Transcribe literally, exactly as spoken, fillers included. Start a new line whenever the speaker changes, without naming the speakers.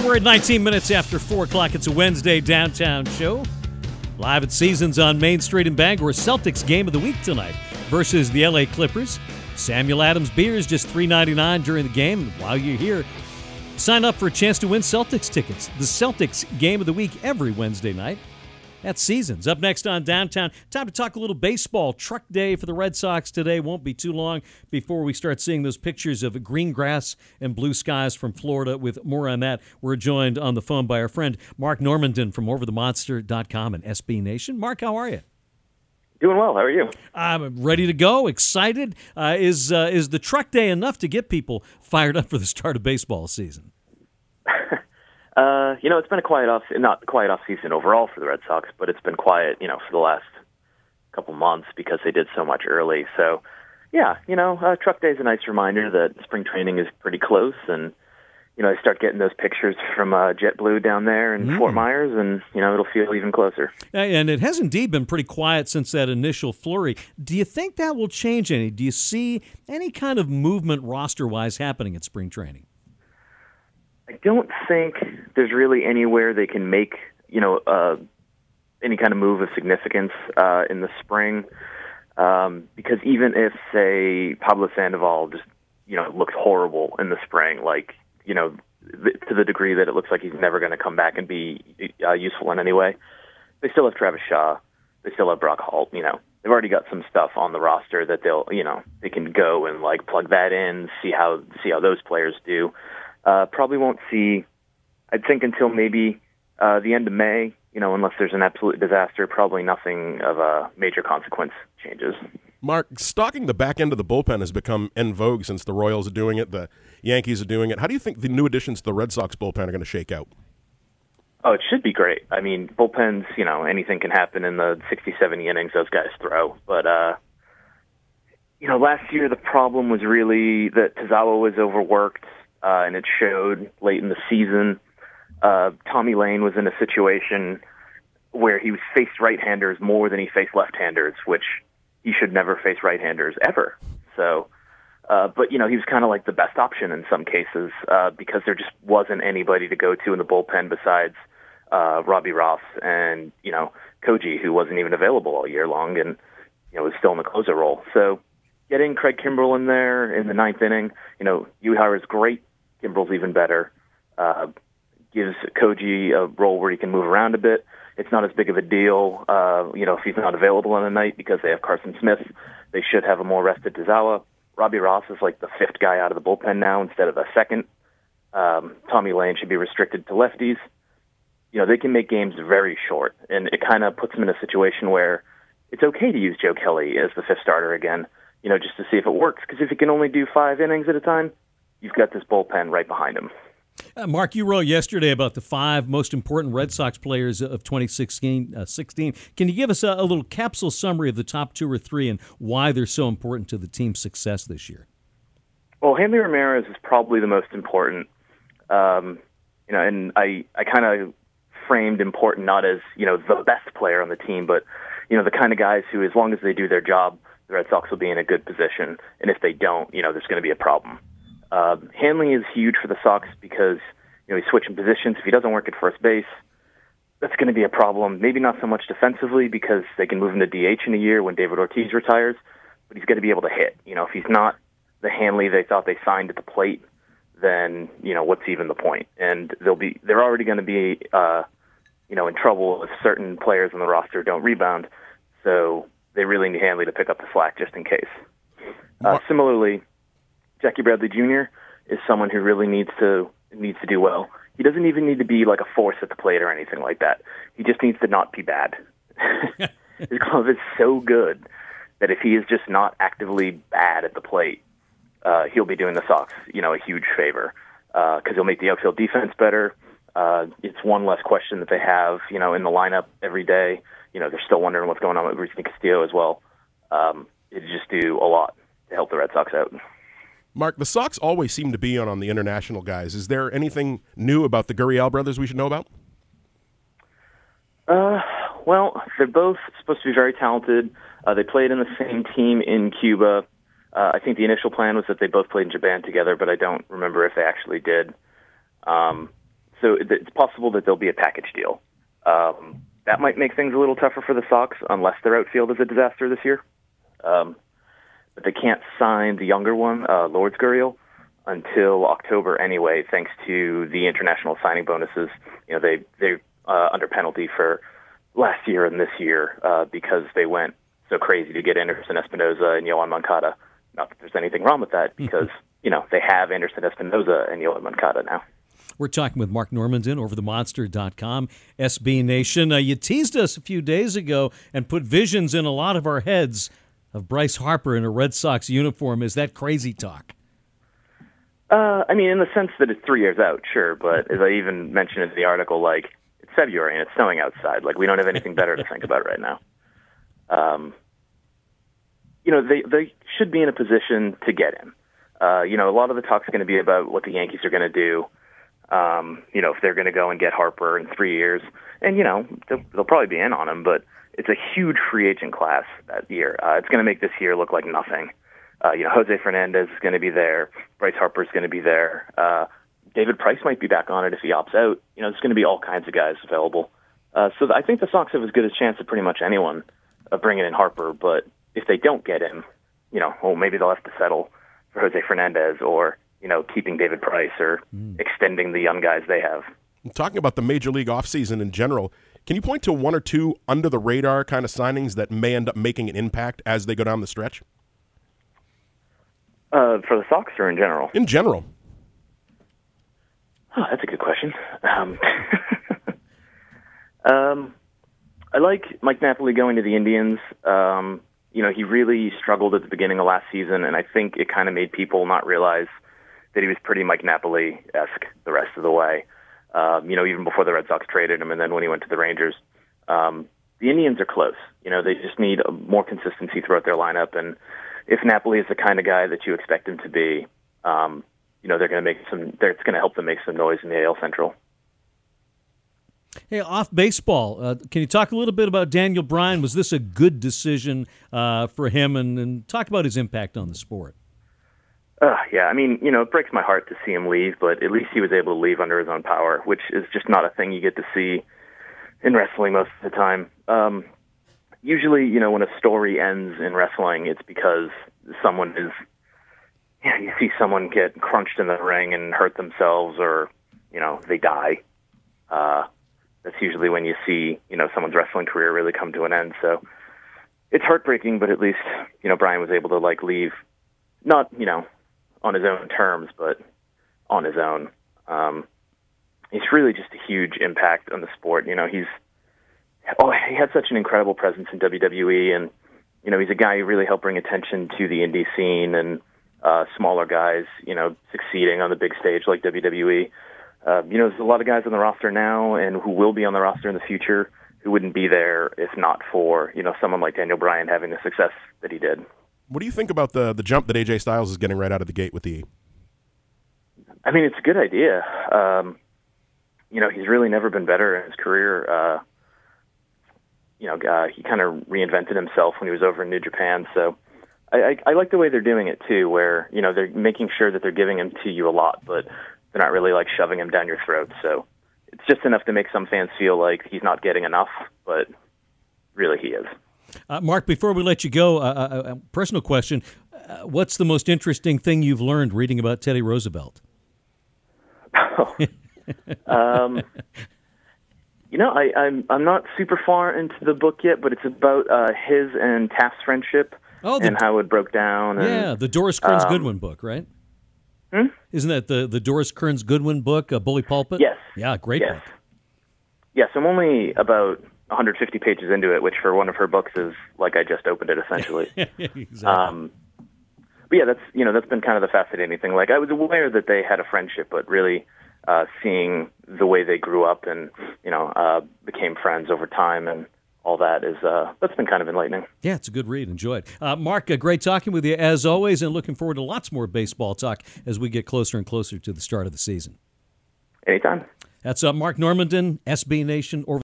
We're at nineteen minutes after four o'clock. It's a Wednesday downtown show. Live at Seasons on Main Street in Bangor. Celtics game of the week tonight versus the L A Clippers. Samuel Adams beers just three ninety-nine during the game. While you're here, sign up for a chance to win Celtics tickets. The Celtics game of the week every Wednesday night at Seasons. Up next on Downtown, time to talk a little baseball. Truck day for the Red Sox today. Won't be too long before we start seeing those pictures of green grass and blue skies from Florida. With more on that, we're joined on the phone by our friend Mark Normandin from over the monster dot com and S B Nation. Mark, how are you?
Doing well. How are you?
I'm ready to go, excited. Uh, is uh, is the truck day enough to get people fired up for the start of baseball season?
Uh, you know, it's been a quiet off, not quiet off season overall for the Red Sox, but it's been quiet, you know, for the last couple months because they did so much early. So, yeah, you know, uh, Truck Day is a nice reminder that spring training is pretty close, and you know, I start getting those pictures from uh, JetBlue down there in mm. Fort Myers, and you know, it'll feel even closer.
And it has indeed been pretty quiet since that initial flurry. Do you think that will change any? Do you see any kind of movement roster-wise happening at spring training?
I don't think there's really anywhere they can make, you know, uh, any kind of move of significance uh, in the spring, um, because even if, say, Pablo Sandoval just, you know, looks horrible in the spring, like, you know, th- to the degree that it looks like he's never going to come back and be uh, useful in any way, they still have Travis Shaw, they still have Brock Holt, you know. They've already got some stuff on the roster that they'll, you know, they can go and, like, plug that in, see how see how those players do. Uh, probably won't see, I think, until maybe uh, the end of May, you know, unless there's an absolute disaster, probably nothing of a major consequence changes.
Mark, stocking the back end of the bullpen has become en vogue since the Royals are doing it, the Yankees are doing it. How do you think the new additions to the Red Sox bullpen are going to shake out?
Oh, it should be great. I mean, bullpens, you know, anything can happen in the sixty, seventy innings those guys throw. But, uh, you know, last year the problem was really that Tazawa was overworked. Uh, and it showed late in the season. Uh, Tommy Lane was in a situation where he faced right-handers more than he faced left-handers, which he should never face right-handers ever. So, uh, but, you know, he was kind of like the best option in some cases uh, because there just wasn't anybody to go to in the bullpen besides uh, Robbie Ross and, you know, Koji, who wasn't even available all year long and, you know, was still in the closer role. So getting Craig Kimbrell in there in the ninth inning, you know, Uehara is great. Kimbrell's even better. Uh, gives Koji a role where he can move around a bit. It's not as big of a deal, uh, you know, if he's not available on a night because they have Carson Smith. They should have a more rested Tazawa. Robbie Ross is like the fifth guy out of the bullpen now instead of a second. Um, Tommy Lane should be restricted to lefties. You know, they can make games very short, and it kind of puts them in a situation where it's okay to use Joe Kelly as the fifth starter again, you know, just to see if it works. Because if he can only do five innings at a time, you've got this bullpen right behind him.
Uh, Mark, you wrote yesterday about the five most important Red Sox players of twenty sixteen. Uh, sixteen. Can you give us a, a little capsule summary of the top two or three and why they're so important to the team's success this year?
Well, Hanley Ramirez is probably the most important. Um, you know, and I, I kind of framed important not as, you know, the best player on the team, but, you know, the kind of guys who, as long as they do their job, the Red Sox will be in a good position. And if they don't, you know, there's going to be a problem. Uh, Hanley is huge for the Sox because, you know, he's switching positions. If he doesn't work at first base, that's going to be a problem. Maybe not so much defensively because they can move him to D H in a year when David Ortiz retires, but he's going to be able to hit. You know, if he's not the Hanley they thought they signed at the plate, then, you know, what's even the point? And they'll be, they're already going to be, uh, you know, in trouble if certain players on the roster don't rebound. So they really need Hanley to pick up the slack just in case. Uh, similarly, Jackie Bradley Junior is someone who really needs to needs to do well. He doesn't even need to be like a force at the plate or anything like that. He just needs to not be bad. His glove is so good that if he is just not actively bad at the plate, uh, he'll be doing the Sox, you know, a huge favor because uh, he'll make the outfield defense better. Uh, it's one less question that they have, you know, in the lineup every day. You know, they're still wondering what's going on with Rusney Castillo as well. Um, it just do a lot to help the Red Sox out.
Mark, the Sox always seem to be on, on the international guys. Is there anything new about the Gurriel brothers we should know about?
Uh, well, they're both supposed to be very talented. Uh, they played in the same team in Cuba. Uh, I think the initial plan was that they both played in Japan together, but I don't remember if they actually did. Um, so it, it's possible that there'll be a package deal. Um, that might make things a little tougher for the Sox unless their outfield is a disaster this year. Um, but they can't sign the younger one, uh, Lourdes Gurriel, until October anyway, thanks to the international signing bonuses. You know, they they're uh, under penalty for last year and this year uh, because they went so crazy to get Anderson Espinoza and Yohan Moncada. Not that there's anything wrong with that because, you know, they have Anderson Espinoza and Yohan Moncada now.
We're talking with Mark Normandin over the monster dot com. S B Nation, uh, you teased us a few days ago and put visions in a lot of our heads of Bryce Harper in a Red Sox uniform. Is that crazy talk?
Uh, I mean, in the sense that it's three years out, sure. But as I even mentioned in the article, like, it's February and it's snowing outside. Like, we don't have anything better to think about right now. Um, you know, they, they should be in a position to get him. Uh, you know, a lot of the talk's going to be about what the Yankees are going to do. Um, you know, if they're going to go and get Harper in three years. And, you know, they'll, they'll probably be in on him, but it's a huge free agent class that year. Uh, it's going to make this year look like nothing. Uh, you know, Jose Fernandez is going to be there. Bryce Harper is going to be there. Uh, David Price might be back on it if he opts out. You know, there's going to be all kinds of guys available. Uh, so I think the Sox have as good a chance as pretty much anyone of bringing in Harper. But if they don't get him, you know, well, maybe they'll have to settle for Jose Fernandez or, you know, keeping David Price or mm. extending the young guys they have.
Talking about the Major League offseason in general, can you point to one or two under-the-radar kind of signings that may end up making an impact as they go down the stretch?
Uh, for the Sox or in general?
In general.
Oh, that's a good question. Um, um, I like Mike Napoli going to the Indians. Um, you know, he really struggled at the beginning of last season, and I think it kind of made people not realize that he was pretty Mike Napoli-esque the rest of the way. Um, you know, even before the Red Sox traded him, and then when he went to the Rangers. Um, the Indians are close. You know, they just need more consistency throughout their lineup, and if Napoli is the kind of guy that you expect him to be, um, you know, they're going to make some. It's going to help them make some noise in the A L Central.
Hey, off baseball, uh, can you talk a little bit about Daniel Bryan? Was this a good decision uh, for him, and, and talk about his impact on the sport?
Uh, yeah, I mean, you know, it breaks my heart to see him leave, but at least he was able to leave under his own power, which is just not a thing you get to see in wrestling most of the time. Um, usually, you know, when a story ends in wrestling, it's because someone is, you know, you see someone get crunched in the ring and hurt themselves, or, you know, they die. Uh, that's usually when you see, you know, someone's wrestling career really come to an end. So it's heartbreaking, but at least, you know, Bryan was able to, like, leave, not, you know, on his own terms, but on his own. Um, he's really just a huge impact on the sport. You know, he's, oh, he had such an incredible presence in W W E, and, you know, he's a guy who really helped bring attention to the indie scene and uh, smaller guys, you know, succeeding on the big stage like W W E. Uh, you know, there's a lot of guys on the roster now and who will be on the roster in the future who wouldn't be there if not for, you know, someone like Daniel Bryan having the success that he did.
What do you think about the the jump that A J Styles is getting right out of the gate with the E?
I mean, it's a good idea. Um, you know, he's really never been better in his career. Uh, you know, uh, he kind of reinvented himself when he was over in New Japan. So I, I, I like the way they're doing it, too, where, you know, they're making sure that they're giving him to you a lot, but they're not really, like, shoving him down your throat. So it's just enough to make some fans feel like he's not getting enough, but really he is.
Uh, Mark, before we let you go, uh, a, a personal question. Uh, what's the most interesting thing you've learned reading about Teddy Roosevelt?
Oh. um, you know, I, I'm I'm not super far into the book yet, but it's about uh, his and Taft's friendship oh, the, and how it broke down. And,
yeah, the Doris Kearns um, Goodwin book, right?
Hmm?
Isn't that the, the Doris Kearns Goodwin book, uh, Bully Pulpit?
Yes.
Yeah, great
yes.
book.
Yes, I'm only about one hundred fifty pages into it, which for one of her books is like I just opened it, essentially.
Exactly.
Um, but yeah, that's you know that's been kind of the fascinating thing. Like I was aware that they had a friendship, but really uh, seeing the way they grew up and you know uh, became friends over time and all that is uh, that's been kind of enlightening.
Yeah, it's a good read. Enjoy it, uh, Mark. Uh, great talking with you as always, and looking forward to lots more baseball talk as we get closer and closer to the start of the season.
Anytime.
That's uh, Mark Normandin, S B Nation. Or